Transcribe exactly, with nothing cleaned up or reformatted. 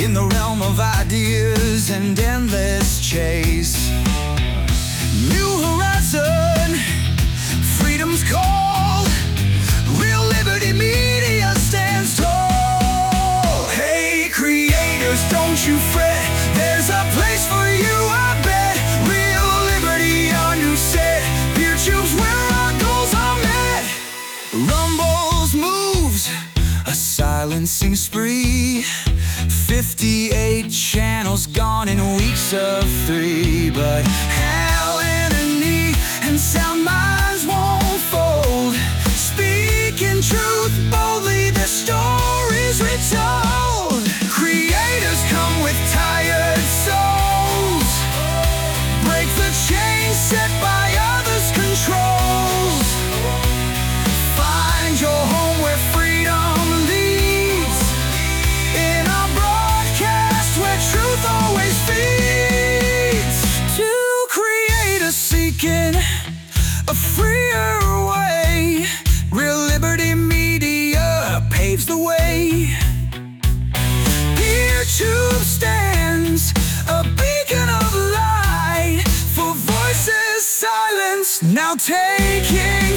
in the realm of ideas and endless chase. New horizon, freedom's call, real liberty media stands tall. Hey creators, don't you fret, there's a place for you, I bet. Real liberty, our new set, PeerTube's where our goals are met. Rumbles moves, a silencing spree, fifty-eight channels gone in weeks of three. But Hal and Annie and sound minds won't fold, speaking truth boldly, their stories retold. Creators come with tired souls, break the chains set by others' controls. Find your home where freedom leads, in our broadcast where truth always feeds. To creators seeking a freer way, Real Liberty Media paves the way. PeerTube stands a beacon of light for voices silenced, now taking